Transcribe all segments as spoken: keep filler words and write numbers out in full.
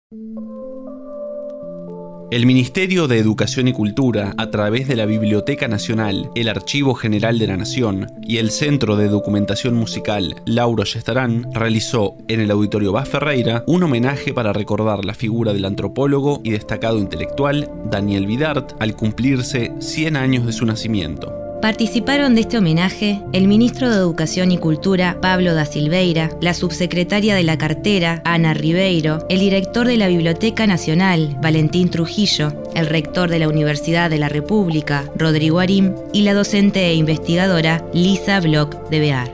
El Ministerio de Educación y Cultura, a través de la Biblioteca Nacional, el Archivo General de la Nación y el Centro de Documentación Musical Lauro Gestarán, realizó en el Auditorio Bas Ferreira un homenaje para recordar la figura del antropólogo y destacado intelectual Daniel Vidart al cumplirse cien años de su nacimiento. Participaron de este homenaje el ministro de Educación y Cultura, Pablo da Silveira, la subsecretaria de la cartera, Ana Ribeiro, el director de la Biblioteca Nacional, Valentín Trujillo, el rector de la Universidad de la República, Rodrigo Arim, y la docente e investigadora Lisa Bloch de Bear.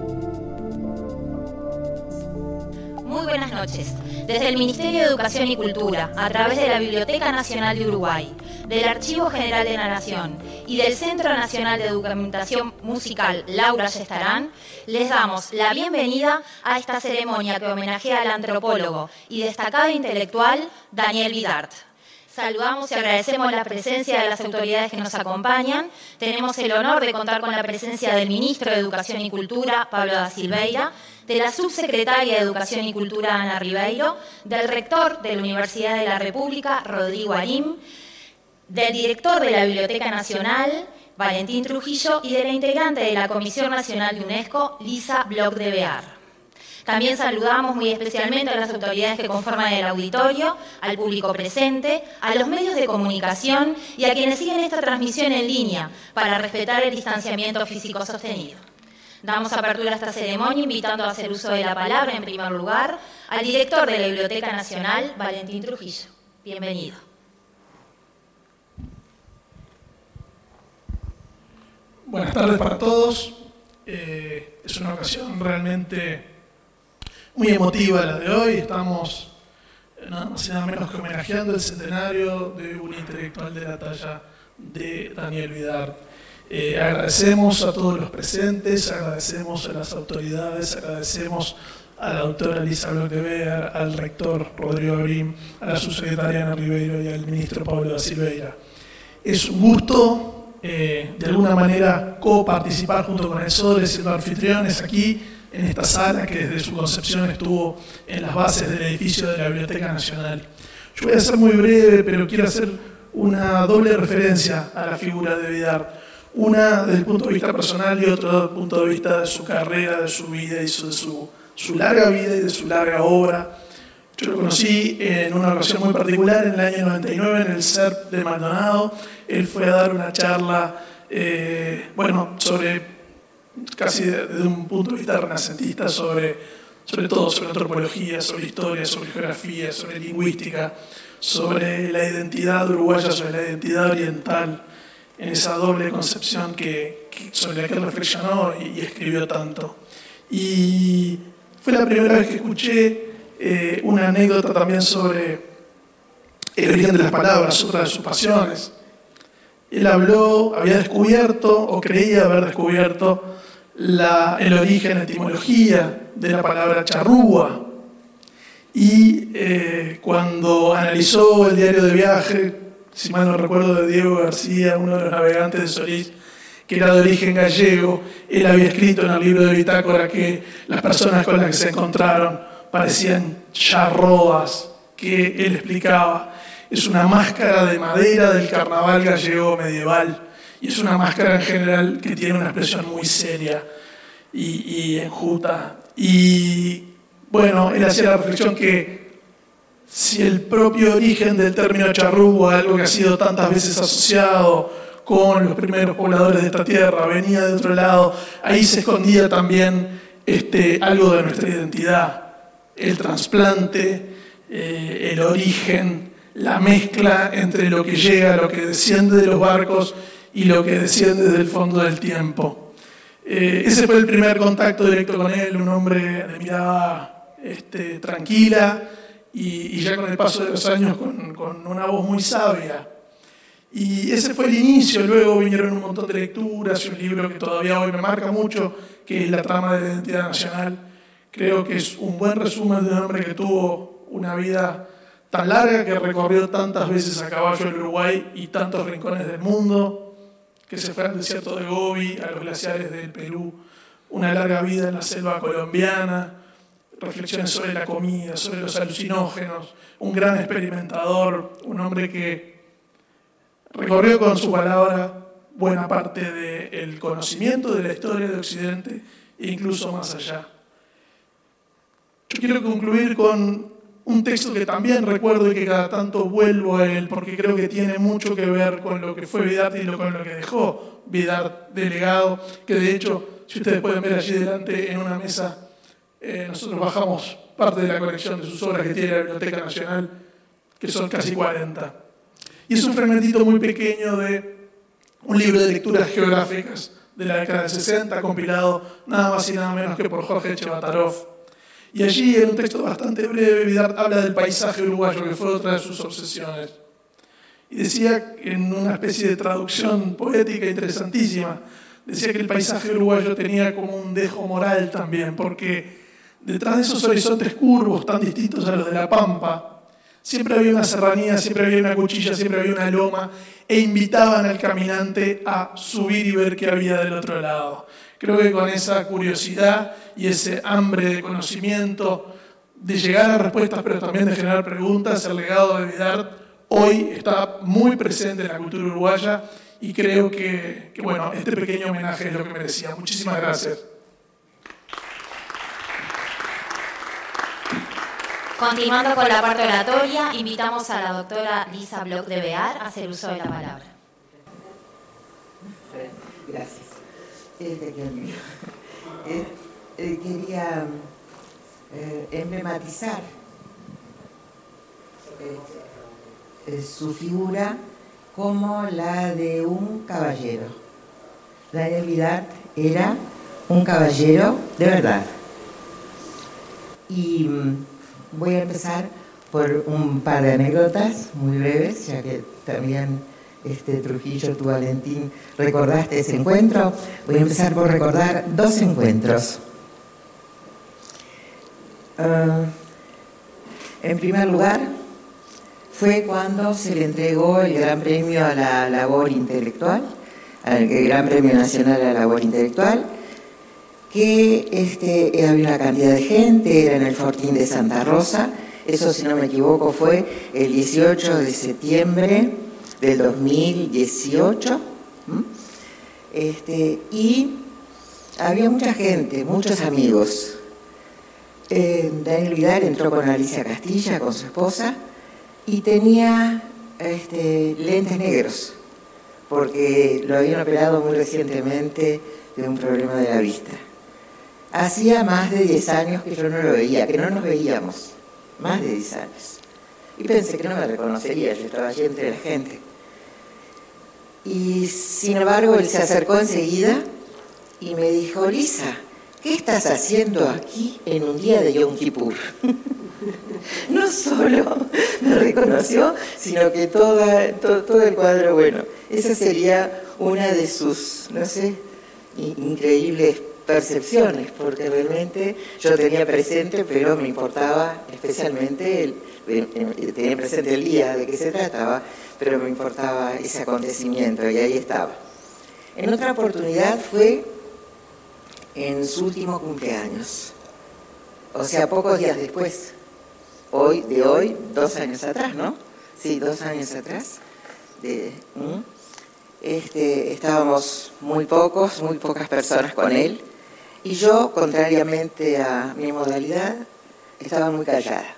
Muy buenas noches. Desde el Ministerio de Educación y Cultura, a través de la Biblioteca Nacional de Uruguay, del Archivo General de la Nación y del Centro Nacional de Documentación Musical Lauro Gestarán, les damos la bienvenida a esta ceremonia que homenajea al antropólogo y destacado intelectual Daniel Vidart. Saludamos y agradecemos la presencia de las autoridades que nos acompañan. Tenemos el honor de contar con la presencia del Ministro de Educación y Cultura, Pablo da Silveira, de la Subsecretaria de Educación y Cultura, Ana Ribeiro, del Rector de la Universidad de la República, Rodrigo Arim, del Director de la Biblioteca Nacional, Valentín Trujillo, y de la integrante de la Comisión Nacional de UNESCO, Lisa Bloch de Bear. También saludamos muy especialmente a las autoridades que conforman el auditorio, al público presente, a los medios de comunicación y a quienes siguen esta transmisión en línea para respetar el distanciamiento físico sostenido. Damos apertura a esta ceremonia invitando a hacer uso de la palabra, en primer lugar, al director de la Biblioteca Nacional, Valentín Trujillo. Bienvenido. Buenas tardes para todos. Eh, es una ocasión realmente muy emotiva la de hoy. Estamos nada más y nada menos que homenajeando el centenario de un intelectual de la talla de Daniel Vidart. Eh, agradecemos a todos los presentes, agradecemos a las autoridades, agradecemos a la doctora Lisa Bloch de Bear, al rector Rodrigo Arim, a la subsecretaria Ana Ribeiro y al ministro Pablo da Silveira. Es un gusto Eh, de alguna manera coparticipar junto con el SODRE, siendo anfitriones aquí en esta sala que desde su concepción estuvo en las bases del edificio de la Biblioteca Nacional. Yo voy a ser muy breve, pero quiero hacer una doble referencia a la figura de Vidart. Una desde el punto de vista personal y otra desde el punto de vista de su carrera, de su vida y su, de su, su larga vida y de su larga obra. Yo lo conocí en una ocasión muy particular en el año noventa y nueve en el C E R P de Maldonado. Él fue a dar una charla, eh, bueno, sobre, casi desde un punto de vista renacentista, sobre, sobre todo sobre antropología, sobre historia, sobre geografía, sobre lingüística, sobre la identidad uruguaya, sobre la identidad oriental, en esa doble concepción que, que, sobre la que él reflexionó y, y escribió tanto. Y fue la primera vez que escuché Eh, una anécdota también sobre el origen de las palabras, otra de sus pasiones. Él habló, había descubierto, o creía haber descubierto, la, el origen, la etimología de la palabra charrúa. Y eh, cuando analizó el diario de viaje, si mal no recuerdo, de Diego García, uno de los navegantes de Solís, que era de origen gallego, él había escrito en el libro de bitácora que las personas con las que se encontraron parecían charroas, que él explicaba. Es una máscara de madera del carnaval gallego medieval, y es una máscara en general que tiene una expresión muy seria y, y enjuta. Y bueno, él hacía la reflexión que si el propio origen del término charrúa, algo que ha sido tantas veces asociado con los primeros pobladores de esta tierra, venía de otro lado, ahí se escondía también este, algo de nuestra identidad. El trasplante, eh, el origen, la mezcla entre lo que llega, lo que desciende de los barcos y lo que desciende del fondo del tiempo. Eh, ese fue el primer contacto directo con él, un hombre de mirada este, tranquila y, y ya con el paso de los años con, con una voz muy sabia. Y ese fue el inicio, luego vinieron un montón de lecturas y un libro que todavía hoy me marca mucho, que es La trama de la identidad nacional. Creo que es un buen resumen de un hombre que tuvo una vida tan larga, que recorrió tantas veces a caballo el Uruguay y tantos rincones del mundo, que se fue al desierto de Gobi, a los glaciares del Perú, una larga vida en la selva colombiana, reflexiones sobre la comida, sobre los alucinógenos, un gran experimentador, un hombre que recorrió con su palabra buena parte del conocimiento de la historia de Occidente e incluso más allá. Yo quiero concluir con un texto que también recuerdo y que cada tanto vuelvo a él, porque creo que tiene mucho que ver con lo que fue Vidarte y con lo que dejó Vidarte de legado, que de hecho, si ustedes pueden ver allí delante en una mesa, eh, nosotros bajamos parte de la colección de sus obras que tiene la Biblioteca Nacional, que son casi cuarenta. Y es un fragmentito muy pequeño de un libro de lecturas geográficas de la década de sesenta, compilado nada más y nada menos que por Jorge Chevatarov. Y allí, en un texto bastante breve, Vidarte habla del paisaje uruguayo, que fue otra de sus obsesiones. Y decía, en una especie de traducción poética interesantísima, decía que el paisaje uruguayo tenía como un dejo moral también, porque detrás de esos horizontes curvos, tan distintos a los de la Pampa, siempre había una serranía, siempre había una cuchilla, siempre había una loma, e invitaban al caminante a subir y ver qué había del otro lado. Creo que con esa curiosidad y ese hambre de conocimiento, de llegar a respuestas, pero también de generar preguntas, el legado de Vidarte hoy está muy presente en la cultura uruguaya y creo que, que bueno, este pequeño homenaje es lo que merecía. Muchísimas gracias. Continuando con la parte oratoria, invitamos a la doctora Lisa Bloch de Bear a hacer uso de la palabra. Gracias. Este que eh, eh, quería eh, emblematizar eh, eh, su figura como la de un caballero. Daniel Vidarte era un caballero de verdad. Y mm, voy a empezar por un par de anécdotas muy breves, ya que también este, Trujillo, tú, Valentín, recordaste ese encuentro. Voy a empezar por recordar dos encuentros. Uh, en primer lugar, fue cuando se le entregó el Gran Premio a la Labor Intelectual, el Gran Premio Nacional a la Labor Intelectual, que este, había una cantidad de gente, era en el Fortín de Santa Rosa. Eso, si no me equivoco, fue el dieciocho de septiembre del dos mil dieciocho. Este, y había mucha gente, muchos amigos. Eh, Daniel Vidarte entró con Alicia Castilla, con su esposa, y tenía este, lentes negros, porque lo habían operado muy recientemente de un problema de la vista. Hacía más de diez años que yo no lo veía, que no nos veíamos, más de diez años. Y pensé que no me reconocería, yo estaba allí entre la gente. Y sin embargo, él se acercó enseguida y me dijo: Lisa, ¿qué estás haciendo aquí en un día de Yom Kippur? No solo me reconoció, sino que toda, todo, todo el cuadro, bueno, esa sería una de sus, no sé, increíbles percepciones, porque realmente yo tenía presente, pero me importaba especialmente, el, tenía presente el día de qué se trataba, pero me importaba ese acontecimiento, y ahí estaba. En otra oportunidad fue en su último cumpleaños, o sea, pocos días después, hoy, de hoy, dos años atrás, ¿no? Sí, dos años atrás. De, ¿Mm? este, estábamos muy pocos, muy pocas personas con él, y yo, contrariamente a mi modalidad, estaba muy callada.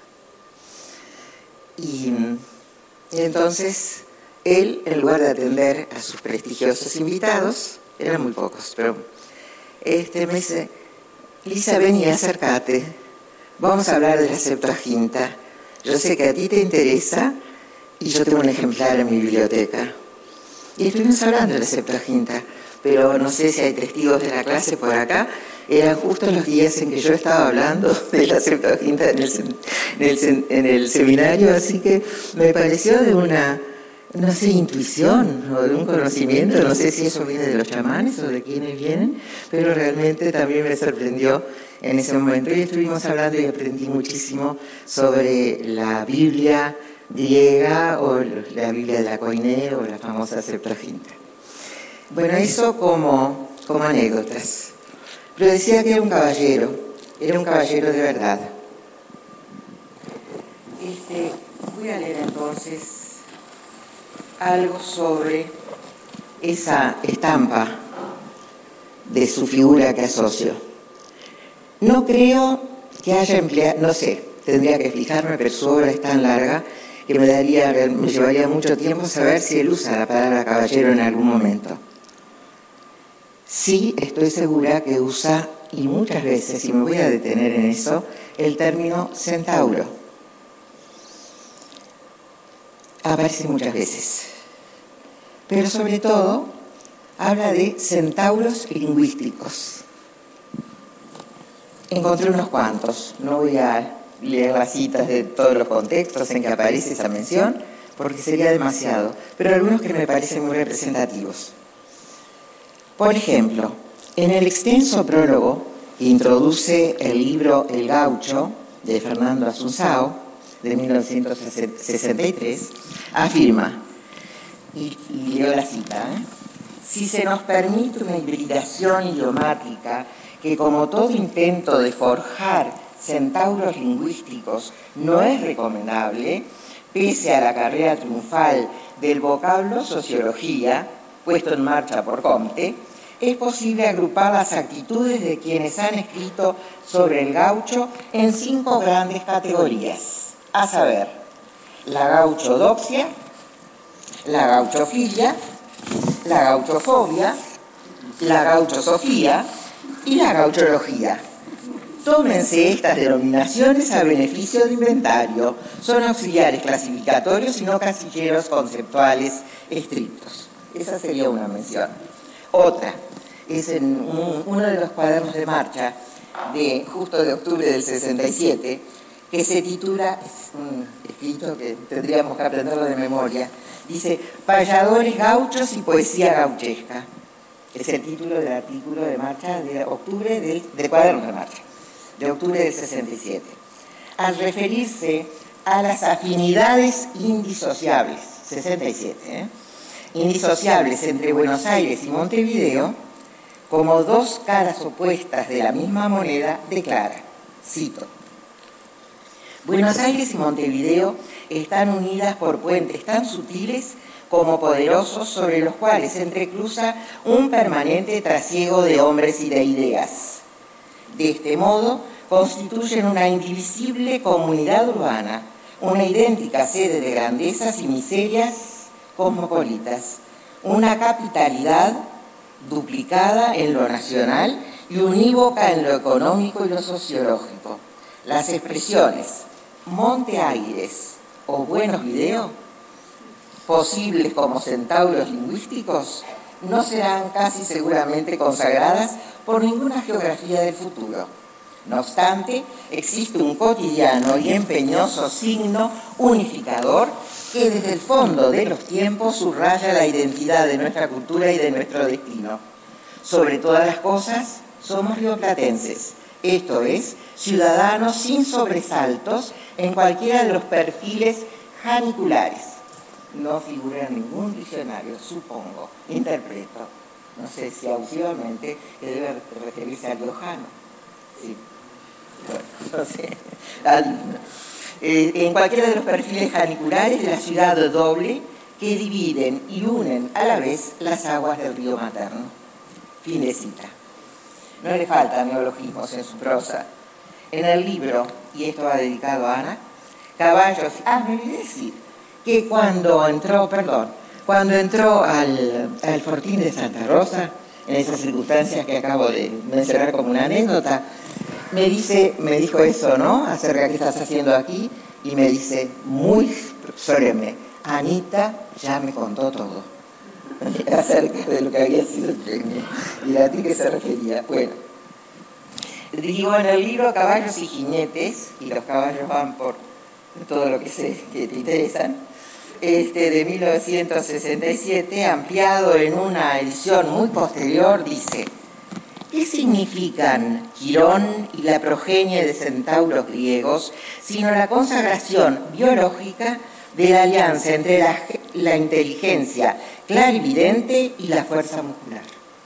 Y, y entonces, él, en lugar de atender a sus prestigiosos invitados, eran muy pocos, pero este, me dice: Lisa, ven y acércate, vamos a hablar de la Septuaginta. Yo sé que a ti te interesa y yo tengo un ejemplar en mi biblioteca. Y estuvimos hablando de la Septuaginta, pero no sé si hay testigos de la clase por acá. Eran justo los días en que yo estaba hablando de la Septuaginta en el, en el, en el seminario, así que me pareció de una, no sé, intuición o de un conocimiento, no sé si eso viene de los chamanes o de quiénes vienen, pero realmente también me sorprendió en ese momento. Y estuvimos hablando y aprendí muchísimo sobre la Biblia griega o la Biblia de la Koiné o la famosa Septuaginta. Bueno, eso como, como anécdotas. Pero decía que era un caballero, era un caballero de verdad. Este, voy a leer entonces algo sobre esa estampa de su figura que asocio. No creo que haya empleado, no sé, tendría que fijarme, pero su obra es tan larga que me, daría, me llevaría mucho tiempo saber si él usa la palabra caballero en algún momento. Sí, estoy segura que usa, y muchas veces, y me voy a detener en eso, el término centauro. Aparece muchas veces. Pero sobre todo, habla de centauros lingüísticos. Encontré unos cuantos, no voy a leer las citas de todos los contextos en que aparece esa mención, porque sería demasiado, pero algunos que me parecen muy representativos. Por ejemplo, en el extenso prólogo que introduce el libro El Gaucho, de Fernando Asunzao, de mil novecientos sesenta y tres, afirma, y, y leo la cita, ¿eh? Si se nos permite una hibridación idiomática que, como todo intento de forjar centauros lingüísticos, no es recomendable, pese a la carrera triunfal del vocablo sociología, puesto en marcha por Comte, es posible agrupar las actitudes de quienes han escrito sobre el gaucho en cinco grandes categorías, a saber, la gauchodoxia, la gauchofilia, la gauchofobia, la gauchosofía y la gauchología. Tómense estas denominaciones a beneficio de inventario. Son auxiliares clasificatorios y no casilleros conceptuales estrictos. Esa sería una mención. Otra es en un, uno de los cuadernos de marcha de justo de octubre del sesenta y siete, que se titula, es un escrito que tendríamos que aprenderlo de memoria, dice Payadores gauchos y poesía gauchesca. Es el título del artículo de marcha de octubre del, del cuaderno de marcha, de octubre del sesenta y siete. Al referirse a las afinidades indisociables, sesenta y siete, ¿eh? indisociables entre Buenos Aires y Montevideo, como dos caras opuestas de la misma moneda, declara, cito, Buenos Aires y Montevideo están unidas por puentes tan sutiles como poderosos sobre los cuales se entrecruza un permanente trasiego de hombres y de ideas. De este modo, constituyen una indivisible comunidad urbana, una idéntica sede de grandezas y miserias cosmopolitas, una capitalidad duplicada en lo nacional y unívoca en lo económico y lo sociológico. Las expresiones Monte Aires o Buenos Video, posibles como centauros lingüísticos, no serán casi seguramente consagradas por ninguna geografía del futuro. No obstante, existe un cotidiano y empeñoso signo unificador que desde el fondo de los tiempos subraya la identidad de nuestra cultura y de nuestro destino. Sobre todas las cosas, somos rioplatenses, esto es, ciudadanos sin sobresaltos en cualquiera de los perfiles janiculares. No figura en ningún diccionario, supongo, interpreto, no sé si abusivamente, que debe referirse al riojano. Sí. Bueno, no sé, al, eh, en cualquiera de los perfiles janiculares de la ciudad doble que dividen y unen a la vez las aguas del río materno. Fin de cita. No le faltan neologismos en su prosa. En el libro, y esto va dedicado a Ana, Caballos... Ah, me olvidé decir que cuando entró, perdón, cuando entró al, al Fortín de Santa Rosa, en esas circunstancias que acabo de mencionar como una anécdota, me dice, me dijo eso, ¿no?, acerca de qué estás haciendo aquí, y me dice, muy solemne, Anita ya me contó todo, acerca de lo que había sido el premio, y a ti que se refería. Bueno, digo en el libro Caballos y Jinetes, y los caballos van por todo lo que, sé, que te interesan, este, de mil novecientos sesenta y siete, ampliado en una edición muy posterior, dice, ¿qué significan Quirón y la progenie de centauros griegos, sino la consagración biológica de la alianza entre la, la inteligencia clarividente y la fuerza muscular?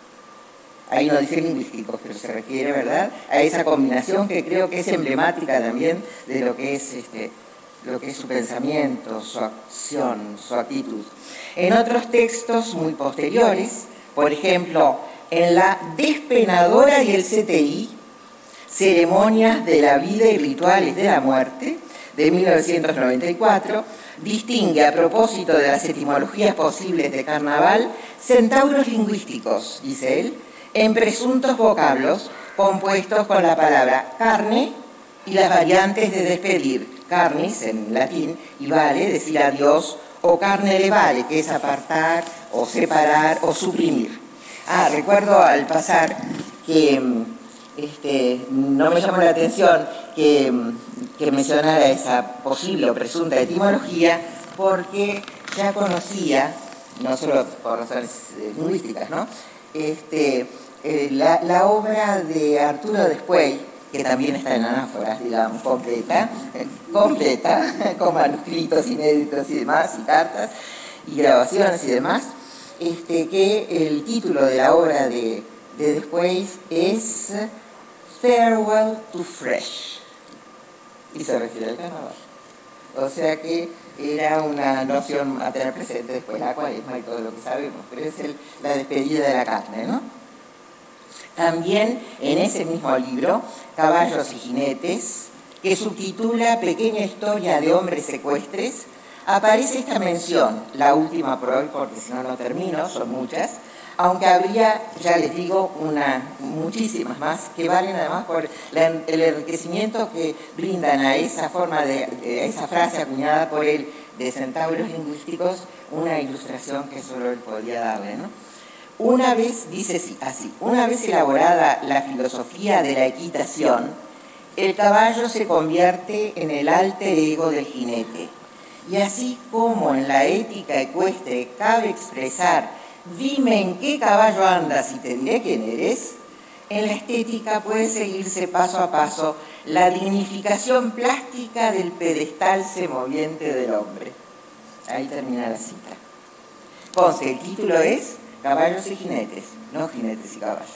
Ahí no dice lingüísticos, pero se refiere, ¿verdad?, a esa combinación que creo que es emblemática también de lo que es este, lo que es su pensamiento, su acción, su actitud. En otros textos muy posteriores, por ejemplo, en La Despenadora y el C T I, Ceremonias de la Vida y Rituales de la Muerte, de mil novecientos noventa y cuatro, distingue, a propósito de las etimologías posibles de carnaval, centauros lingüísticos, dice él, en presuntos vocablos compuestos con la palabra carne y las variantes de despedir, carnis en latín, y vale, decir adiós, o carnere vale, que es apartar o separar o suprimir. Ah, recuerdo al pasar que este, no me llamó la atención que, que mencionara esa posible o presunta etimología, porque ya conocía, no solo por razones lingüísticas, ¿no? Este, eh, la, la obra de Arturo Despuey, que también está en anáforas, digamos, completa, completa, con manuscritos inéditos y demás, y cartas, y grabaciones y demás, este, que el título de la obra de, de Después es Farewell to Fresh, y se refiere al carnaval. O sea que era una noción a tener presente después la cuaresma y todo lo que sabemos, pero es el, la despedida de la carne, ¿no? También en ese mismo libro, Caballos y Jinetes, que subtitula Pequeña Historia de Hombres Secuestres, aparece esta mención, la última por hoy, porque si no, no termino, son muchas, aunque habría, ya les digo, una, muchísimas más, que valen además por la, el enriquecimiento que brindan a esa forma de, a esa frase acuñada por él de centauros lingüísticos, una ilustración que solo él podía darle, ¿no? Una vez, dice así, una vez elaborada la filosofía de la equitación, el caballo se convierte en el alter ego del jinete. Y así como en la ética ecuestre cabe expresar, dime en qué caballo andas y te diré quién eres, en la estética puede seguirse paso a paso la dignificación plástica del pedestal semoviente del hombre. Ahí termina la cita. Conste, el título es Caballos y Jinetes, no Jinetes y Caballos.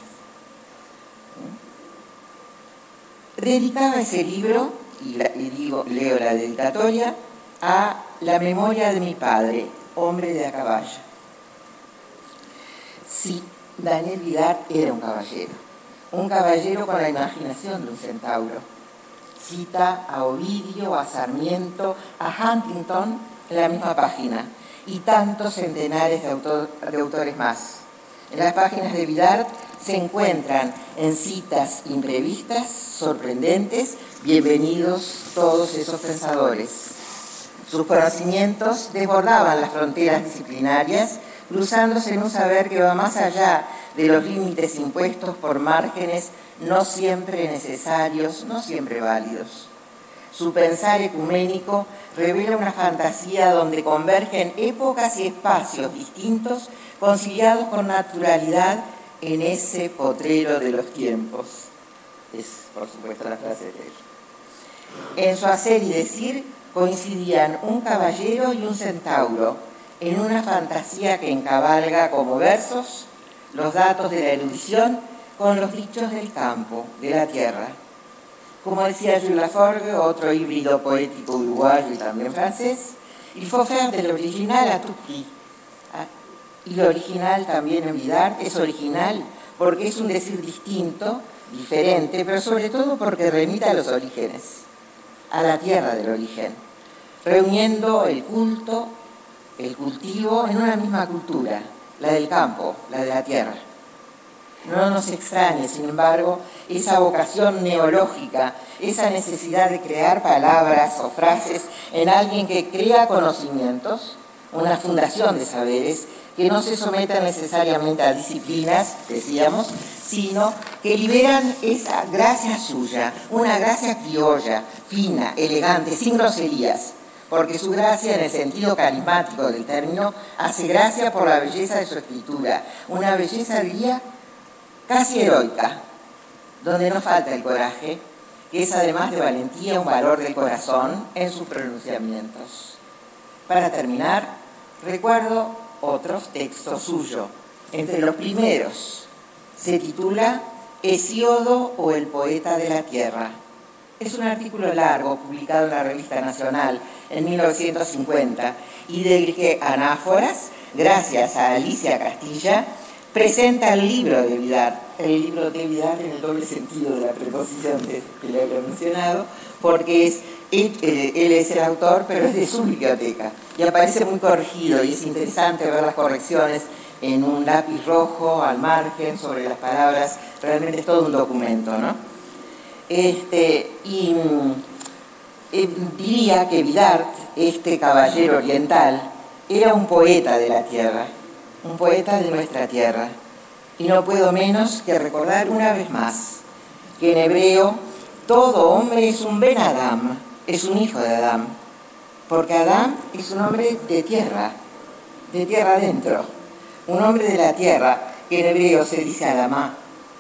Dedicaba ese libro, y, la, y digo, leo la dedicatoria, a la memoria de mi padre, hombre de a caballo. Sí, Daniel Vidart era un caballero, un caballero con la imaginación de un centauro. Cita a Ovidio, a Sarmiento, a Huntington en la misma página, y tantos centenares de, autor, de autores más. En las páginas de Vidart se encuentran en citas imprevistas, sorprendentes, bienvenidos todos esos pensadores. Sus conocimientos desbordaban las fronteras disciplinarias, cruzándose en un saber que va más allá de los límites impuestos por márgenes no siempre necesarios, no siempre válidos. Su pensar ecuménico revela una fantasía donde convergen épocas y espacios distintos, conciliados con naturalidad en ese potrero de los tiempos. Es, por supuesto, la frase de él. En su hacer y decir coincidían un caballero y un centauro en una fantasía que encabalga como versos los datos de la erudición con los dichos del campo, de la tierra. Como decía Jules Laforgue, otro híbrido poético uruguayo y también francés, il faut faire de l'original à tout prix. Y lo original también en Vidart es original porque es un decir distinto, diferente, pero sobre todo porque remite a los orígenes, a la tierra del origen, reuniendo el culto, el cultivo en una misma cultura, la del campo, la de la tierra. No nos extrañe, sin embargo, esa vocación neológica, esa necesidad de crear palabras o frases en alguien que crea conocimientos, una fundación de saberes que no se sometan necesariamente a disciplinas, decíamos, sino que liberan esa gracia suya, una gracia criolla, fina, elegante, sin groserías, porque su gracia, en el sentido carismático del término, hace gracia por la belleza de su escritura, una belleza, diría, casi heroica, donde no falta el coraje, que es además de valentía un valor del corazón en sus pronunciamientos. Para terminar, recuerdo otros textos suyos. Entre los primeros se titula Hesíodo o el poeta de la tierra. Es un artículo largo publicado en la Revista Nacional en mil novecientos cincuenta y del que Anáforas, gracias a Alicia Castilla, presenta el libro de Vidart, el libro de Vidart en el doble sentido de la preposición de, que le había mencionado, porque es, él, él es el autor, pero es de su biblioteca, y aparece muy corregido, y es interesante ver las correcciones en un lápiz rojo, al margen, sobre las palabras, realmente es todo un documento, ¿no? Este, y eh, diría que Vidart, este caballero oriental, era un poeta de la tierra, un poeta de nuestra tierra. Y no puedo menos que recordar una vez más que en hebreo todo hombre es un Ben Adam, es un hijo de Adán, porque Adán es un hombre de tierra, de tierra adentro, un hombre de la tierra, que en hebreo se dice Adamá.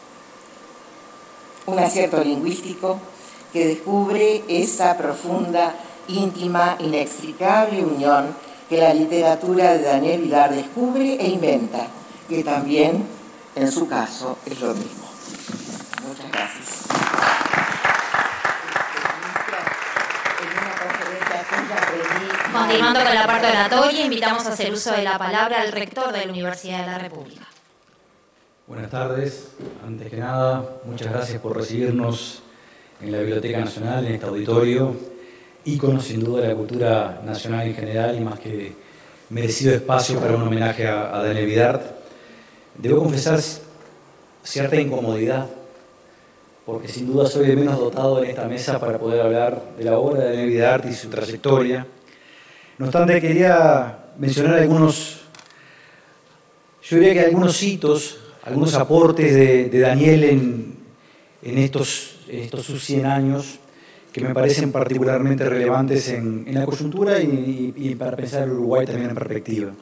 Un acierto lingüístico que descubre esa profunda, íntima, inextricable unión que la literatura de Daniel Vidart descubre e inventa, que también, en su caso, es lo mismo. Muchas gracias. Continuando con la parte oratoria, invitamos a hacer uso de la palabra al rector de la Universidad de la República. Buenas tardes. Antes que nada, muchas gracias por recibirnos en la Biblioteca Nacional, en este auditorio, ícono sin duda de la cultura nacional en general y más que merecido espacio para un homenaje a, a Daniel Vidart. Debo confesar cierta incomodidad, porque sin duda soy de menos dotado en esta mesa para poder hablar de la obra de Daniel Vidart y su trayectoria. No obstante, quería mencionar algunos, yo diría que algunos hitos, algunos aportes de, de Daniel en, en estos, estos sus cien años que me parecen particularmente relevantes en, en la coyuntura y, y, y para pensar el Uruguay también en perspectiva.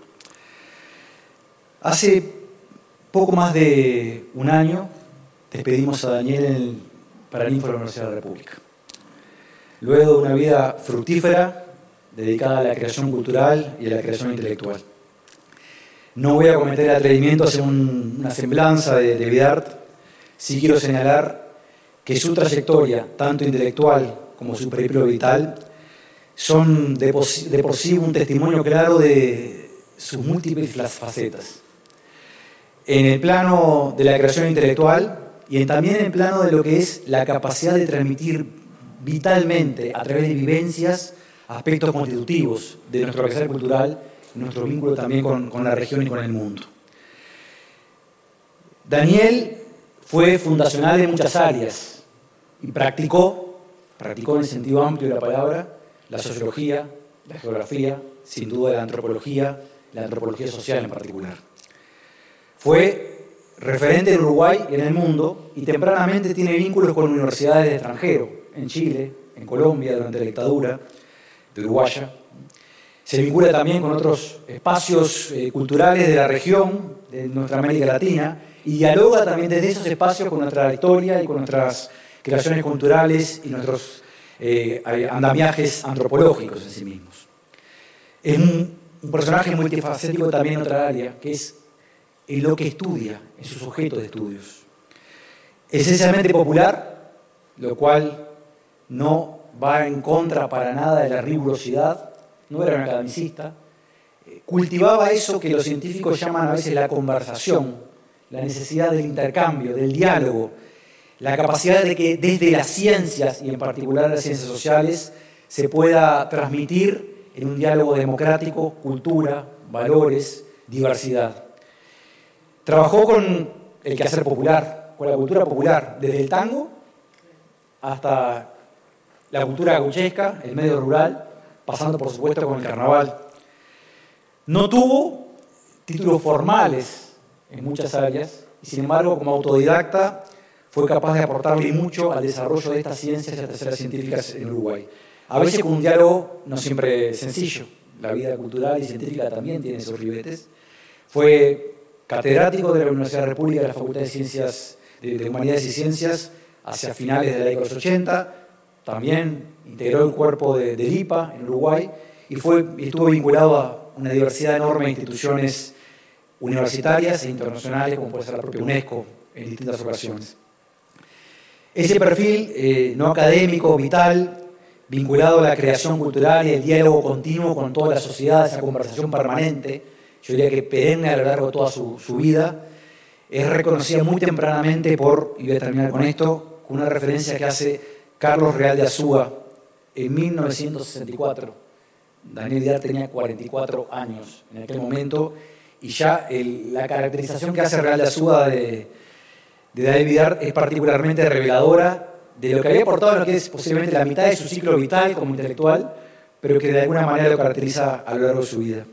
Hace poco más de un año despedimos a Daniel en el Paraninfo de la Universidad de la República. Luego de una vida fructífera dedicada a la creación cultural y a la creación intelectual. No voy a cometer el atrevimiento a hacer un, una semblanza de, de Vidart, sí quiero señalar que su trayectoria, tanto intelectual como su periplo vital, son de, de por sí un testimonio claro de sus múltiples facetas. En el plano de la creación intelectual y en, también en el plano de lo que es la capacidad de transmitir vitalmente, a través de vivencias, aspectos constitutivos de nuestro quehacer cultural y nuestro vínculo también con, con la región y con el mundo. Daniel fue fundacional en muchas áreas y practicó, practicó en el sentido amplio de la palabra, la sociología, la geografía, sin duda la antropología, la antropología social en particular. Fue referente en Uruguay y en el mundo y tempranamente tiene vínculos con universidades de extranjero, en Chile, en Colombia durante la dictadura de Uruguaya. Se vincula también con otros espacios eh, culturales de la región, de nuestra América Latina, y dialoga también desde esos espacios con nuestra historia y con nuestras creaciones culturales y nuestros eh, andamiajes antropológicos en sí mismos. Es un, un personaje multifacético también en otra área, que es en lo que estudia, en sus objetos de estudios. Esencialmente popular, lo cual no va en contra para nada de la rigurosidad, no era un academicista, cultivaba eso que los científicos llaman a veces la conversación, la necesidad del intercambio, del diálogo, la capacidad de que desde las ciencias, y en particular las ciencias sociales, se pueda transmitir en un diálogo democrático cultura, valores, diversidad. Trabajó con el quehacer popular, con la cultura popular, desde el tango hasta la cultura gauchesca, el medio rural, pasando por supuesto con el carnaval. No tuvo títulos formales en muchas áreas y sin embargo como autodidacta fue capaz de aportarle mucho al desarrollo de estas ciencias y estas áreas científicas en Uruguay. A veces con un diálogo no siempre sencillo, la vida cultural y científica también tiene sus ribetes. Fue catedrático de la Universidad de la República de la Facultad de Ciencias, de, de Humanidades y Ciencias hacia finales de la década de los ochenta, también integró el cuerpo de, del I P A en Uruguay y fue, estuvo vinculado a una diversidad enorme de instituciones universitarias e internacionales, como puede ser la propia UNESCO, en distintas ocasiones. Ese perfil eh, no académico, vital, vinculado a la creación cultural y el diálogo continuo con toda la sociedad, esa conversación permanente, yo diría que perenne a lo largo de toda su, su vida, es reconocida muy tempranamente por, y voy a terminar con esto, con una referencia que hace Carlos Real de Azúa en mil novecientos sesenta y cuatro. Daniel Vidar tenía cuarenta y cuatro años en aquel momento, y ya el, la caracterización que hace Real de Azúa de, de Daniel Vidar es particularmente reveladora de lo que había aportado en lo que es posiblemente la mitad de su ciclo vital como intelectual, pero que de alguna manera lo caracteriza a lo largo de su vida.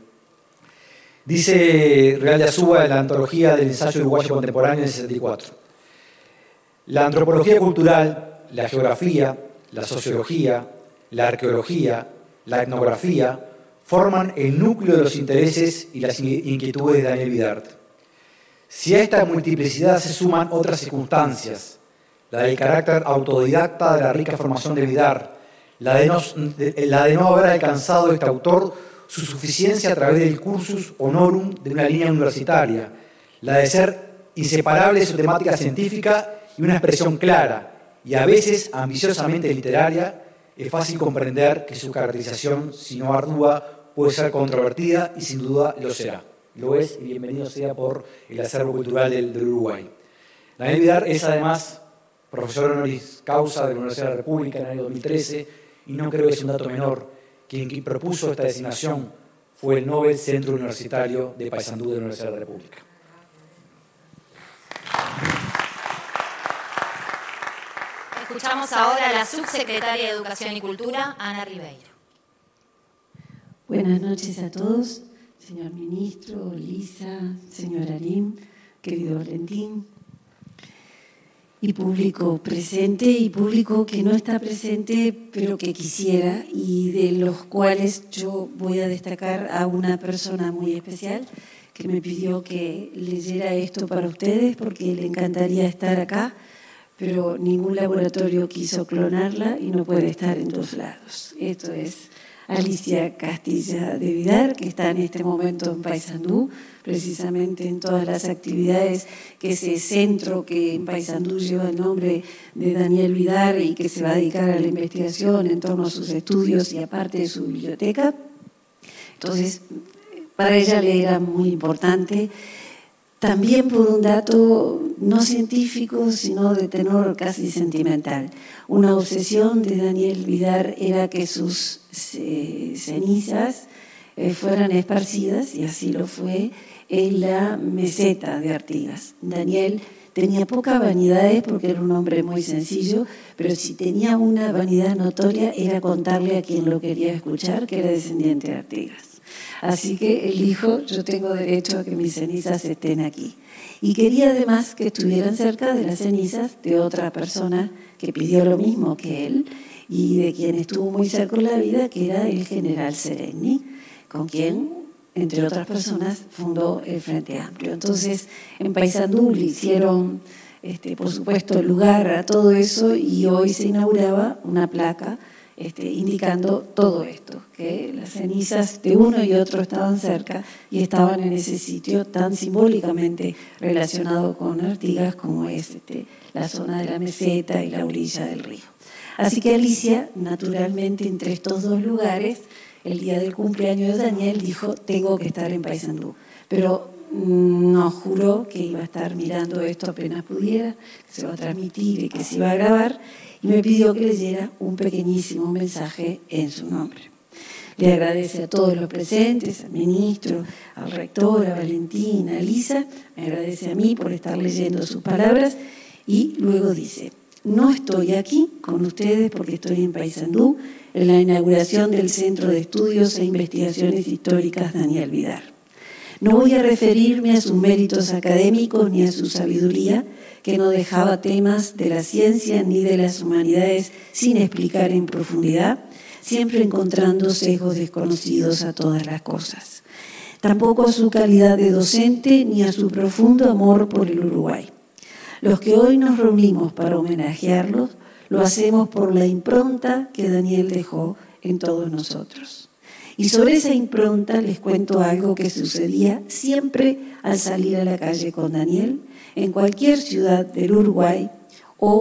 Dice Real de Azúa en la Antología del Ensayo Uruguayo Contemporáneo del sesenta y cuatro. La antropología cultural, la geografía, la sociología, la arqueología, la etnografía, forman el núcleo de los intereses y las inquietudes de Daniel Vidart. Si a esta multiplicidad se suman otras circunstancias, la del carácter autodidacta de la rica formación de Vidart, la de no, de, la de no haber alcanzado este autor su suficiencia a través del cursus honorum de una línea universitaria, la de ser inseparable de su temática científica y una expresión clara, y a veces ambiciosamente literaria, es fácil comprender que su caracterización, si no ardua, puede ser controvertida y sin duda lo será. Lo es y bienvenido sea por el acervo cultural del, del Uruguay. Daniel Vidart es además profesor honoris causa de la Universidad de la República en el año dos mil trece, y no creo que sea un dato menor, quien propuso esta designación fue el Nobel Centro Universitario de Paysandú de la Universidad de la República. Escuchamos ahora a la subsecretaria de Educación y Cultura, Ana Ribeiro. Buenas noches a todos, señor ministro, Lisa, señor Arim, querido Valentín, y público presente y público que no está presente pero que quisiera, y de los cuales yo voy a destacar a una persona muy especial que me pidió que leyera esto para ustedes porque le encantaría estar acá, pero ningún laboratorio quiso clonarla y no puede estar en dos lados. Esto es Alicia Castilla de Vidar, que está en este momento en Paysandú, precisamente en todas las actividades que ese centro que en Paysandú lleva el nombre de Daniel Vidar y que se va a dedicar a la investigación en torno a sus estudios y aparte de su biblioteca. Entonces, para ella le era muy importante, también por un dato no científico, sino de tenor casi sentimental. Una obsesión de Daniel Vidar era que sus eh, cenizas eh, fueran esparcidas, y así lo fue, en la meseta de Artigas. Daniel tenía pocas vanidades porque era un hombre muy sencillo, pero si tenía una vanidad notoria era contarle a quien lo quería escuchar que era descendiente de Artigas. Así que él dijo, yo tengo derecho a que mis cenizas estén aquí. Y quería además que estuvieran cerca de las cenizas de otra persona que pidió lo mismo que él y de quien estuvo muy cerca en la vida, que era el general Seregni, con quien, entre otras personas, fundó el Frente Amplio. Entonces, en Paysandú le hicieron, este, por supuesto, lugar a todo eso, y hoy se inauguraba una placa Este, indicando todo esto, que las cenizas de uno y otro estaban cerca y estaban en ese sitio tan simbólicamente relacionado con Artigas como es este, la zona de la meseta y la orilla del río. Así que Alicia, naturalmente, entre estos dos lugares, el día del cumpleaños de Daniel, dijo, tengo que estar en Paysandú. Pero nos juró que iba a estar mirando esto apenas pudiera, que se va a transmitir y que se iba a grabar, y me pidió que leyera un pequeñísimo mensaje en su nombre. Le agradece a todos los presentes, al ministro, al rector, a Valentín, a Lisa, me agradece a mí por estar leyendo sus palabras, y luego dice, no estoy aquí con ustedes porque estoy en Paysandú, en la inauguración del Centro de Estudios e Investigaciones Históricas Daniel Vidar. No voy a referirme a sus méritos académicos ni a su sabiduría, que no dejaba temas de la ciencia ni de las humanidades sin explicar en profundidad, siempre encontrando sesgos desconocidos a todas las cosas. Tampoco a su calidad de docente ni a su profundo amor por el Uruguay. Los que hoy nos reunimos para homenajearlos, lo hacemos por la impronta que Daniel dejó en todos nosotros. Y sobre esa impronta les cuento algo que sucedía siempre al salir a la calle con Daniel, en cualquier ciudad del Uruguay o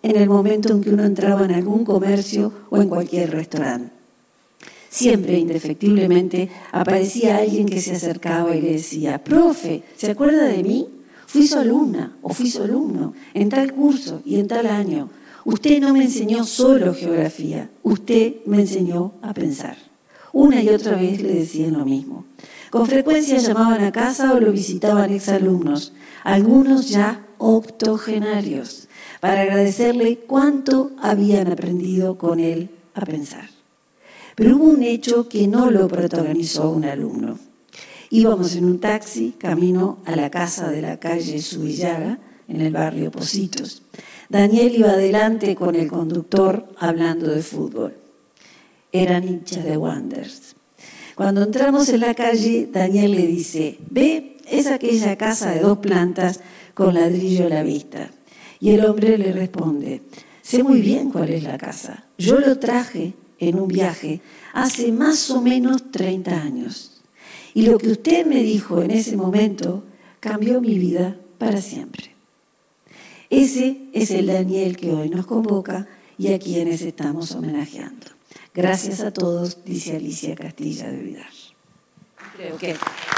en el momento en que uno entraba en algún comercio o en cualquier restaurante. Siempre, indefectiblemente, aparecía alguien que se acercaba y le decía: profe, ¿se acuerda de mí? Fui su alumna o fui su alumno en tal curso y en tal año. Usted no me enseñó solo geografía, usted me enseñó a pensar. Una y otra vez le decían lo mismo. Con frecuencia llamaban a casa o lo visitaban exalumnos, algunos ya octogenarios, para agradecerle cuánto habían aprendido con él a pensar. Pero hubo un hecho que no lo protagonizó un alumno. Íbamos en un taxi camino a la casa de la calle Subillaga, en el barrio Pocitos. Daniel iba adelante con el conductor hablando de fútbol. Eran hinchas de Wanderers. Cuando entramos en la calle, Daniel le dice: ve, es aquella casa de dos plantas con ladrillo a la vista. Y el hombre le responde: sé muy bien cuál es la casa. Yo lo traje en un viaje hace más o menos treinta años. Y lo que usted me dijo en ese momento cambió mi vida para siempre. Ese es el Daniel que hoy nos convoca y a quienes estamos homenajeando. Gracias a todos, dice Alicia Castilla de Vidal. Creo que...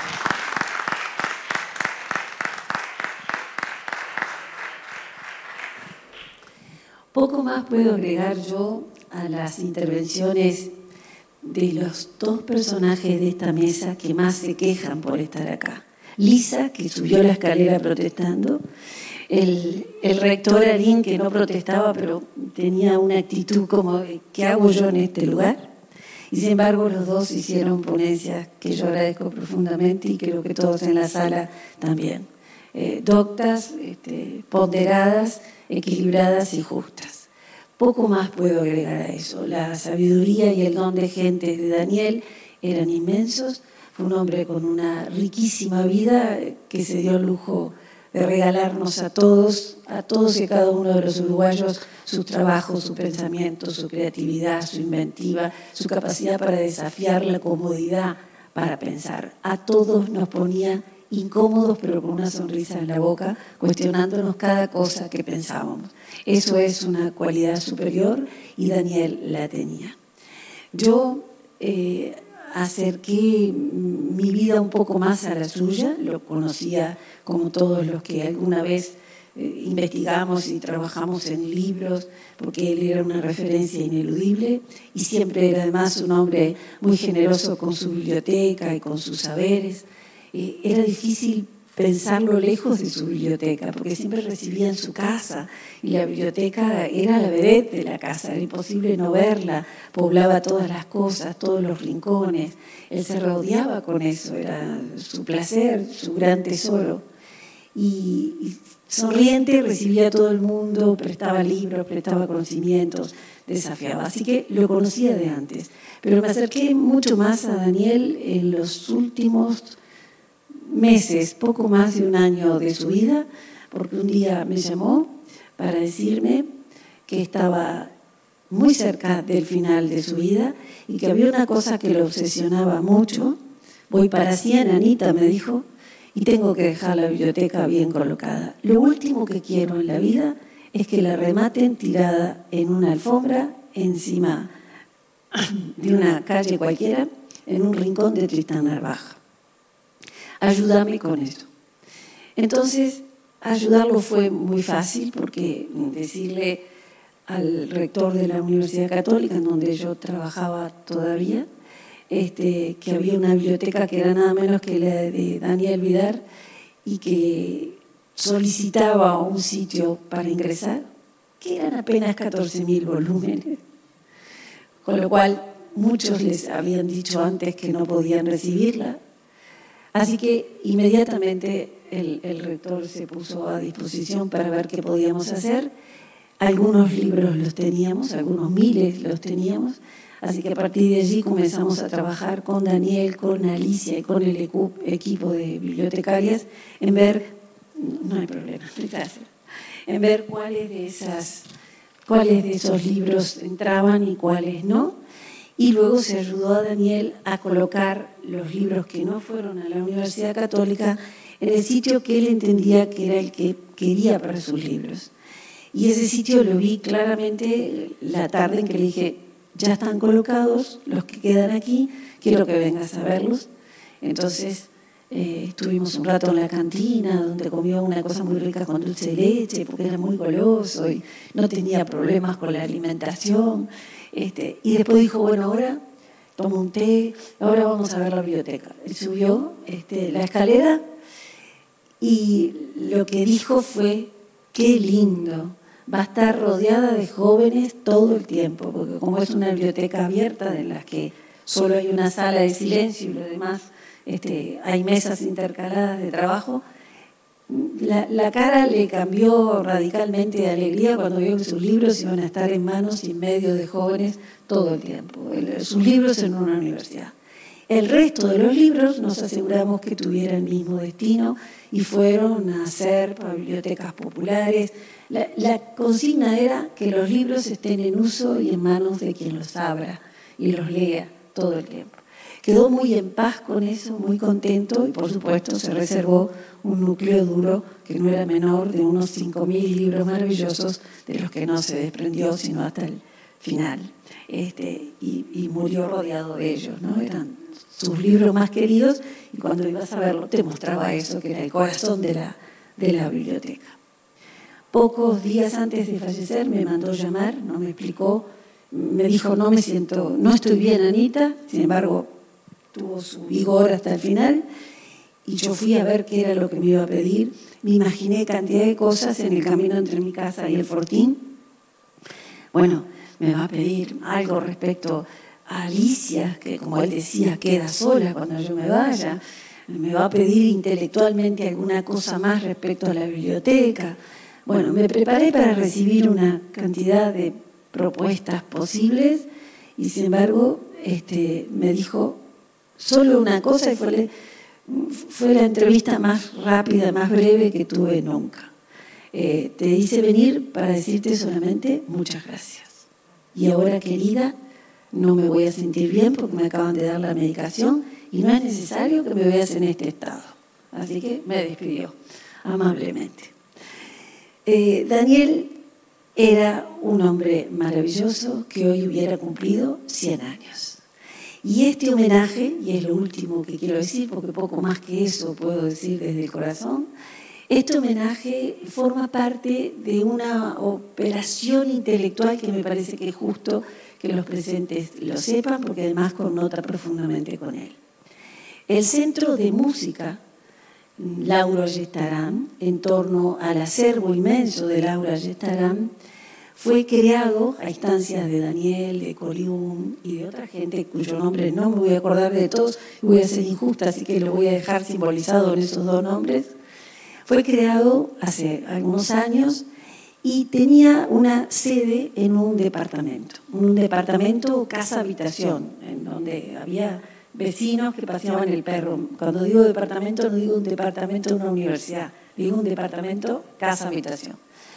Poco más puedo agregar yo a las intervenciones de los dos personajes de esta mesa que más se quejan por estar acá. Lisa, que subió la escalera protestando, el, el rector Arín, que no protestaba, pero tenía una actitud como: ¿qué hago yo en este lugar? Y sin embargo los dos hicieron ponencias que yo agradezco profundamente y creo que todos en la sala también. Eh, doctas, este, ponderadas, equilibradas y justas. Poco más puedo agregar a eso. La sabiduría y el don de gente de Daniel eran inmensos. Fue un hombre con una riquísima vida que se dio el lujo de regalarnos a todos, a todos y cada uno de los uruguayos, su trabajo, su pensamiento, su creatividad, su inventiva, su capacidad para desafiar la comodidad para pensar. A todos nos ponía incómodos, pero con una sonrisa en la boca, cuestionándonos cada cosa que pensábamos. Eso es una cualidad superior y Daniel la tenía. Yo eh, acerqué mi vida un poco más a la suya, lo conocía como todos los que alguna vez eh, investigamos y trabajamos en libros, porque él era una referencia ineludible y siempre era además un hombre muy generoso con su biblioteca y con sus saberes. Eh, era difícil pensarlo lejos de su biblioteca, porque siempre recibía en su casa y la biblioteca era la vedette de la casa, era imposible no verla, poblaba todas las cosas, todos los rincones, él se rodeaba con eso, era su placer, su gran tesoro. Y, y sonriente recibía a todo el mundo, prestaba libros, prestaba conocimientos, desafiaba, así que lo conocía de antes. Pero me acerqué mucho más a Daniel en los últimos meses, poco más de un año de su vida, porque un día me llamó para decirme que estaba muy cerca del final de su vida y que había una cosa que lo obsesionaba mucho. Voy para cien, Anita, me dijo, y tengo que dejar la biblioteca bien colocada. Lo último que quiero en la vida es que la rematen tirada en una alfombra encima de una calle cualquiera, en un rincón de Tristán Narvaja. Ayúdame con eso. Entonces, ayudarlo fue muy fácil, porque decirle al rector de la Universidad Católica, en donde yo trabajaba todavía, este, que había una biblioteca que era nada menos que la de Daniel Vidal y que solicitaba un sitio para ingresar, que eran apenas catorce mil volúmenes, con lo cual muchos les habían dicho antes que no podían recibirla. Así que inmediatamente el, el rector se puso a disposición para ver qué podíamos hacer. Algunos libros los teníamos, algunos miles los teníamos, así que a partir de allí comenzamos a trabajar con Daniel, con Alicia y con el equipo de bibliotecarias en ver, no hay problema, gracias, en ver cuáles de, esas, cuáles de esos libros entraban y cuáles no. Y luego se ayudó a Daniel a colocar los libros que no fueron a la Universidad Católica en el sitio que él entendía que era el que quería para sus libros. Y ese sitio lo vi claramente la tarde en que le dije, ya están colocados los que quedan aquí, quiero que vengas a verlos. Entonces eh, estuvimos un rato en la cantina, donde comió una cosa muy rica con dulce de leche, porque era muy goloso y no tenía problemas con la alimentación. Este, y después dijo, bueno, ahora tomo un té, ahora vamos a ver la biblioteca. Él subió este, la escalera y lo que dijo fue, qué lindo, va a estar rodeada de jóvenes todo el tiempo, porque como es una biblioteca abierta en la que solo hay una sala de silencio y lo demás este, hay mesas intercaladas de trabajo, la, la cara le cambió radicalmente de alegría cuando vio que sus libros iban a estar en manos y en medio de jóvenes todo el tiempo, el, sus libros en una universidad. El resto de los libros nos aseguramos que tuvieran el mismo destino y fueron a ser para bibliotecas populares. La, la consigna era que los libros estén en uso y en manos de quien los abra y los lea todo el tiempo. Quedó muy en paz con eso, muy contento y por supuesto se reservó un núcleo duro que no era menor de unos cinco mil libros maravillosos de los que no se desprendió sino hasta el final. Este, y, y murió rodeado de ellos, ¿no? Eran sus libros más queridos y cuando ibas a verlo te mostraba eso, que era el corazón de la, de la biblioteca. Pocos días antes de fallecer me mandó llamar, no me explicó, me dijo no me siento, no estoy bien Anita, sin embargo tuvo su vigor hasta el final y yo fui a ver qué era lo que me iba a pedir, me imaginé cantidad de cosas en el camino entre mi casa y el Fortín. Bueno, me va a pedir algo respecto a Alicia, que como él decía, queda sola cuando yo me vaya, me va a pedir intelectualmente alguna cosa más respecto a la biblioteca. Bueno, me preparé para recibir una cantidad de propuestas posibles y sin embargo este, me dijo solo una cosa y fue, fue la entrevista más rápida, más breve que tuve nunca. Eh, te hice venir para decirte solamente muchas gracias. Y ahora, querida, no me voy a sentir bien porque me acaban de dar la medicación y no es necesario que me veas en este estado. Así que me despidió amablemente. Eh, Daniel era un hombre maravilloso que hoy hubiera cumplido cien años. Y este homenaje, y es lo último que quiero decir porque poco más que eso puedo decir desde el corazón, este homenaje forma parte de una operación intelectual que me parece que es justo que los presentes lo sepan, porque además connota profundamente con él. El Centro de Música Lauro Ayestarán, en torno al acervo inmenso de Lauro Ayestarán, fue creado a instancias de Daniel, de Coliún y de otra gente cuyo nombre no me voy a acordar de todos, voy a ser injusta, así que lo voy a dejar simbolizado en esos dos nombres. Fue creado hace algunos años y tenía una sede en un departamento, un departamento casa-habitación, en donde había vecinos que paseaban el perro. Cuando digo departamento, no digo un departamento de una universidad, digo un departamento casa-habitación.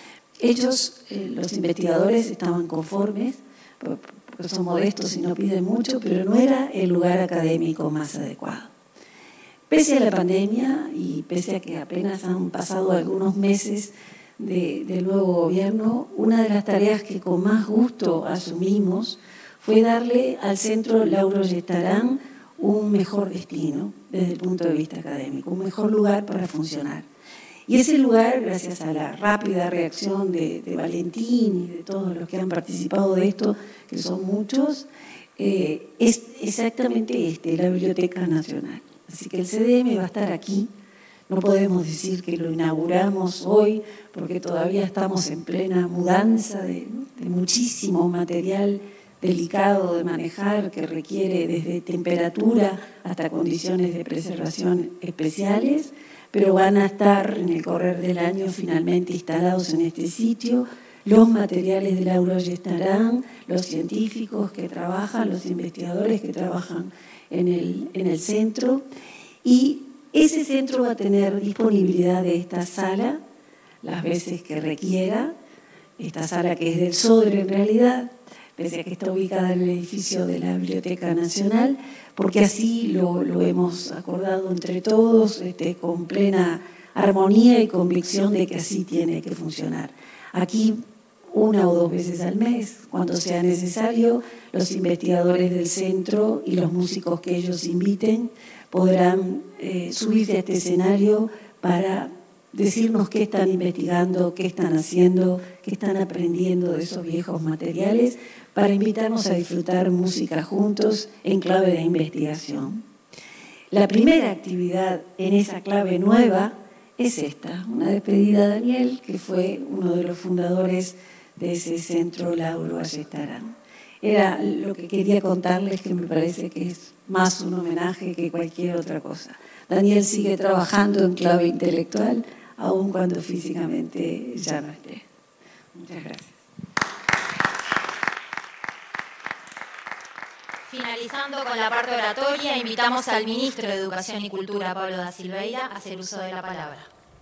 Ellos, eh, los investigadores, estaban conformes, porque son modestos y no piden mucho, pero no era el lugar académico más adecuado. Pese a la pandemia y pese a que apenas han pasado algunos meses de, del nuevo gobierno, una de las tareas que con más gusto asumimos fue darle al Centro Lauro Ayestarán un mejor destino desde el punto de vista académico, un mejor lugar para funcionar. Y ese lugar, gracias a la rápida reacción de, de Valentín y de todos los que han participado de esto, que son muchos, eh, es exactamente este, la Biblioteca Nacional. Así que el C D M va a estar aquí. No podemos decir que lo inauguramos hoy, porque todavía estamos en plena mudanza de, de muchísimo material delicado de manejar, que requiere desde temperatura hasta condiciones de preservación especiales, pero van a estar en el correr del año finalmente instalados en este sitio los materiales de Lauro Ayestarán, los científicos que trabajan, los investigadores que trabajan en el, en el centro, y ese centro va a tener disponibilidad de esta sala las veces que requiera, esta sala que es del Sodre en realidad, pese a que está ubicada en el edificio de la Biblioteca Nacional, porque así lo, lo hemos acordado entre todos, este, con plena armonía y convicción de que así tiene que funcionar. Aquí una o dos veces al mes, cuando sea necesario, los investigadores del centro y los músicos que ellos inviten podrán eh, subirse a este escenario para decirnos qué están investigando, qué están haciendo, qué están aprendiendo de esos viejos materiales, para invitarnos a disfrutar música juntos en clave de investigación. La primera actividad en esa clave nueva es esta, una despedida a Daniel, que fue uno de los fundadores de ese centro Lauro Ayestarán. Era lo que quería contarles, que me parece que es más un homenaje que cualquier otra cosa. Daniel sigue trabajando en clave intelectual, aun cuando físicamente ya no esté. Muchas gracias. Finalizando con la parte oratoria, invitamos al ministro de Educación y Cultura, Pablo da Silveira, a hacer uso de la palabra.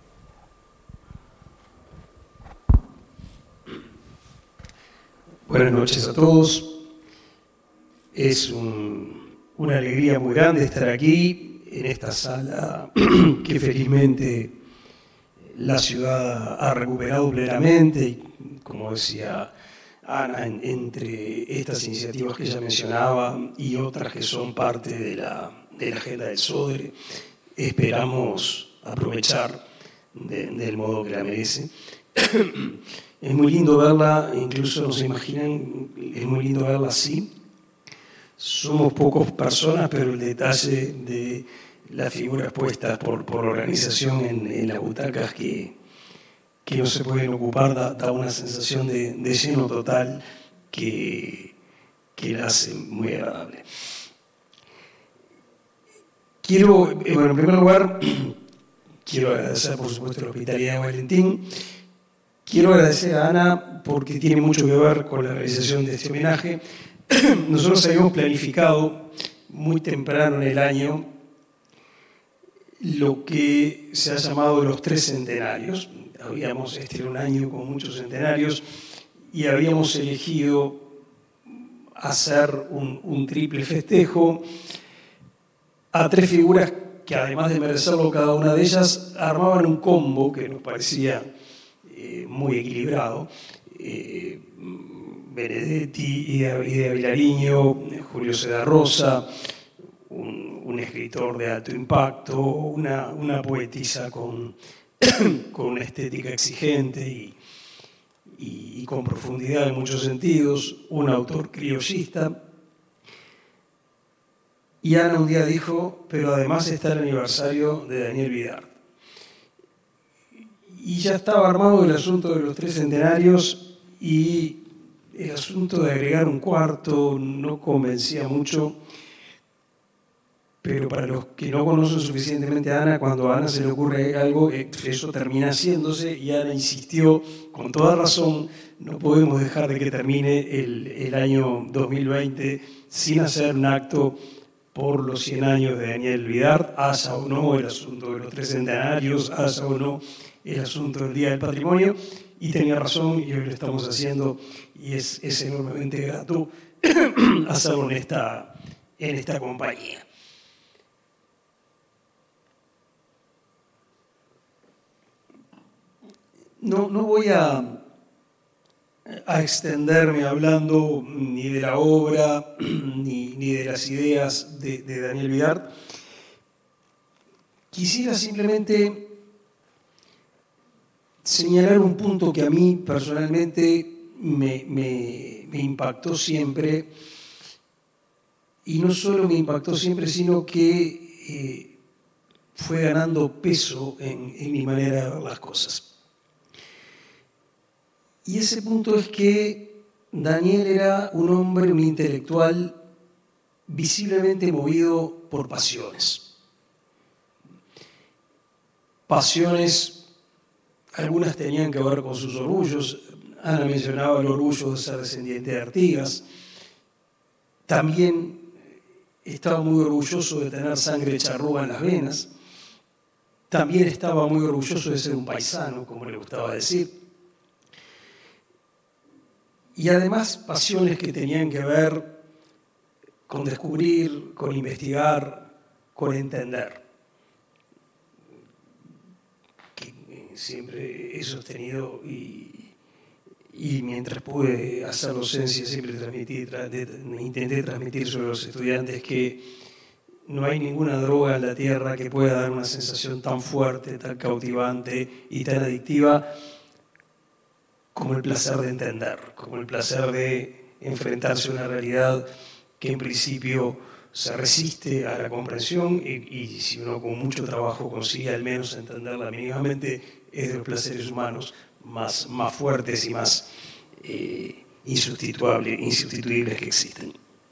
Buenas noches a todos. Es un, una alegría muy grande estar aquí, en esta sala que felizmente la ciudad ha recuperado plenamente, y como decía Ana, en, entre estas iniciativas que ella mencionaba y otras que son parte de la, de la agenda del SODRE, esperamos aprovechar de, del modo que la merece. Es muy lindo verla, incluso no se imaginan, es muy lindo verla así. Somos pocas personas, pero el detalle de las figuras puestas por, por organización en, en las butacas que, que no se pueden ocupar da, da una sensación de, de lleno total que, que la hace muy agradable. Quiero, bueno, en primer lugar, quiero agradecer por supuesto la hospitalidad de Valentín. Quiero agradecer a Ana porque tiene mucho que ver con la realización de este homenaje. Nosotros habíamos planificado muy temprano en el año lo que se ha llamado los tres centenarios. Habíamos, este era un año con muchos centenarios y habíamos elegido hacer un, un triple festejo a tres figuras que, además de merecerlo cada una de ellas, armaban un combo que nos parecía eh, muy equilibrado. Eh, Benedetti y de, y de Vilariño, Julio Cedarrosa, un, un escritor de alto impacto, una, una poetisa con, con una estética exigente y, y, y con profundidad en muchos sentidos, un autor criollista. Y Ana un día dijo, pero además está el aniversario de Daniel Vidart. Y ya estaba armado el asunto de los tres centenarios y el asunto de agregar un cuarto no convencía mucho, pero para los que no conocen suficientemente a Ana, cuando a Ana se le ocurre algo, eso termina haciéndose, y Ana insistió con toda razón, no podemos dejar de que termine el, el año dos mil veinte sin hacer un acto por los cien años de Daniel Vidart, haya o no el asunto de los tres centenarios, haya o no el asunto del Día del Patrimonio, y tenía razón, y hoy lo estamos haciendo, y es, es enormemente grato hacerlo en esta, en esta compañía. No, no voy a, a extenderme hablando ni de la obra, ni, ni de las ideas de, de Daniel Vidart. Quisiera simplemente señalar un punto que a mí personalmente me, me, me impactó siempre, y no solo me impactó siempre, sino que eh, fue ganando peso en, en mi manera de ver las cosas. Y ese punto es que Daniel era un hombre, un intelectual, visiblemente movido por pasiones. Pasiones. Algunas tenían que ver con sus orgullos. Ana mencionaba el orgullo de ser descendiente de Artigas. También estaba muy orgulloso de tener sangre charrúa en las venas. También estaba muy orgulloso de ser un paisano, como le gustaba decir. Y además pasiones que tenían que ver con descubrir, con investigar, con entender. Siempre he sostenido y, y mientras pude hacer docencia siempre transmití, tra intenté transmitir sobre los estudiantes que no hay ninguna droga en la tierra que pueda dar una sensación tan fuerte, tan cautivante y tan adictiva como el placer de entender, como el placer de enfrentarse a una realidad que en principio se resiste a la comprensión y, y si uno con mucho trabajo consigue al menos entenderla mínimamente, es de los placeres humanos más, más fuertes y más eh, insustituibles, insustituibles que existen.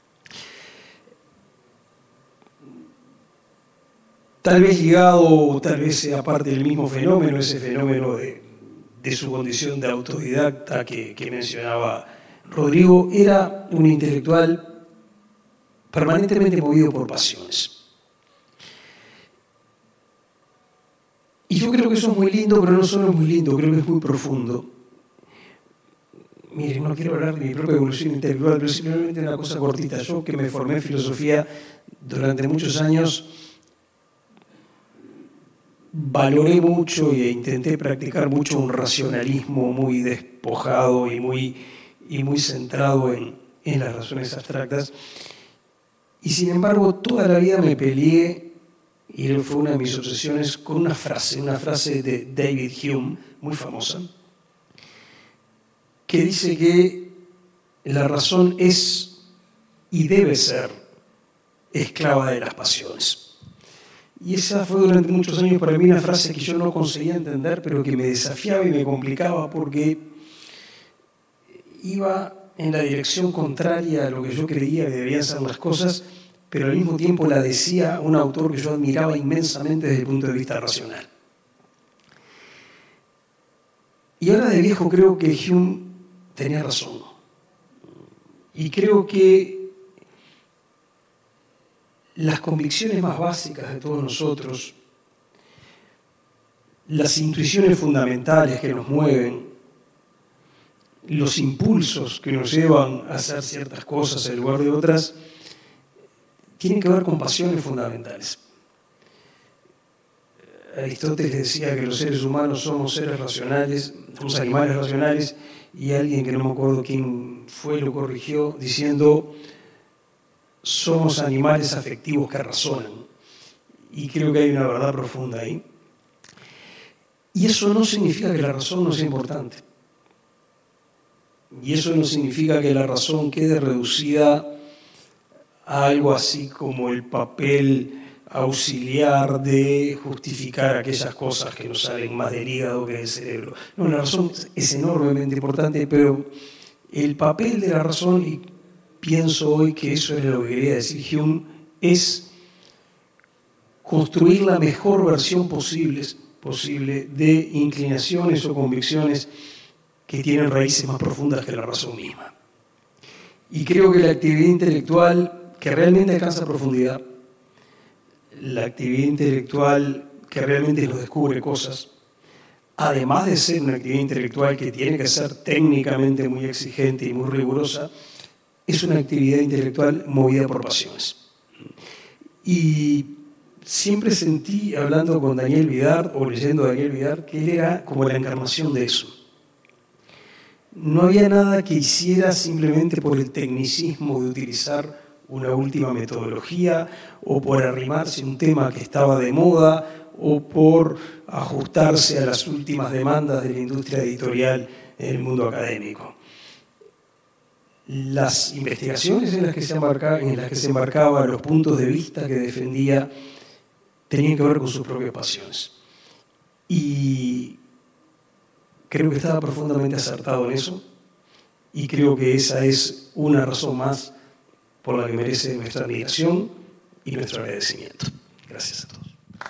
Tal vez ligado, tal vez sea parte del mismo fenómeno, ese fenómeno de, de su condición de autodidacta que, que mencionaba Rodrigo, era un intelectual permanentemente movido por pasiones. Y yo creo que eso es muy lindo, pero no solo es muy lindo, creo que es muy profundo. Miren, no quiero hablar de mi propia evolución intelectual, pero simplemente una cosa cortita. Yo que me formé en filosofía durante muchos años, valoré mucho e intenté practicar mucho un racionalismo muy despojado y muy, y muy centrado en, en las razones abstractas. Y sin embargo, toda la vida me peleé, y fue una de mis obsesiones, con una frase, una frase de David Hume, muy famosa, que dice que la razón es y debe ser esclava de las pasiones. Y esa fue durante muchos años para mí una frase que yo no conseguía entender, pero que me desafiaba y me complicaba porque iba en la dirección contraria a lo que yo creía que debían ser las cosas, pero al mismo tiempo la decía un autor que yo admiraba inmensamente desde el punto de vista racional. Y ahora de viejo creo que Hume tenía razón. Y creo que las convicciones más básicas de todos nosotros, las intuiciones fundamentales que nos mueven, los impulsos que nos llevan a hacer ciertas cosas en lugar de otras, tienen que ver con pasiones fundamentales. Aristóteles decía que los seres humanos somos seres racionales, somos animales racionales, y alguien que no me acuerdo quién fue lo corrigió diciendo somos animales afectivos que razonan. Y creo que hay una verdad profunda ahí. Y eso no significa que la razón no sea importante. Y eso no significa que la razón quede reducida a algo así como el papel auxiliar de justificar aquellas cosas que nos salen más del hígado que del cerebro. No, la razón es enormemente importante, pero el papel de la razón, y pienso hoy que eso es lo que quería decir Hume, es construir la mejor versión posible, posible de inclinaciones o convicciones que tienen raíces más profundas que la razón misma. Y creo que la actividad intelectual que realmente alcanza profundidad, la actividad intelectual que realmente nos descubre cosas, además de ser una actividad intelectual que tiene que ser técnicamente muy exigente y muy rigurosa, es una actividad intelectual movida por pasiones. Y siempre sentí, hablando con Daniel Vidart o leyendo a Daniel Vidart, que él era como la encarnación de eso. No había nada que hiciera simplemente por el tecnicismo de utilizar una última metodología o por arrimarse a un tema que estaba de moda o por ajustarse a las últimas demandas de la industria editorial en el mundo académico. Las investigaciones en las que se embarcaba, en las que se embarcaba, los puntos de vista que defendía, tenían que ver con sus propias pasiones. Y creo que estaba profundamente acertado en eso, y creo que esa es una razón más por la que merece nuestra admiración y nuestro agradecimiento. Gracias a todos.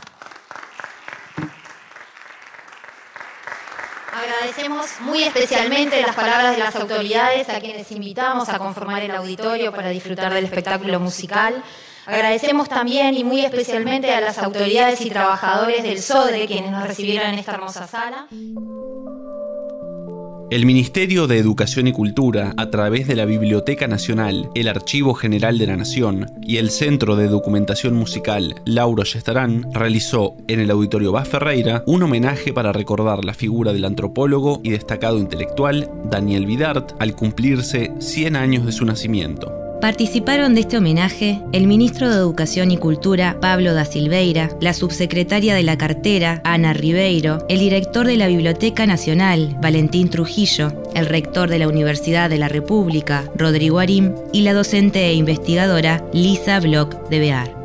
Agradecemos muy especialmente las palabras de las autoridades a quienes invitamos a conformar el auditorio para disfrutar del espectáculo musical. Agradecemos también y muy especialmente a las autoridades y trabajadores del SODRE quienes nos recibieron en esta hermosa sala. El Ministerio de Educación y Cultura, a través de la Biblioteca Nacional, el Archivo General de la Nación y el Centro de Documentación Musical Lauro Gestarán, realizó en el Auditorio Bas Ferreira un homenaje para recordar la figura del antropólogo y destacado intelectual Daniel Vidart al cumplirse cien años de su nacimiento. Participaron de este homenaje el ministro de Educación y Cultura, Pablo da Silveira, la subsecretaria de la cartera, Ana Ribeiro, el director de la Biblioteca Nacional, Valentín Trujillo, el rector de la Universidad de la República, Rodrigo Arim, y la docente e investigadora Lisa Bloch de Bear.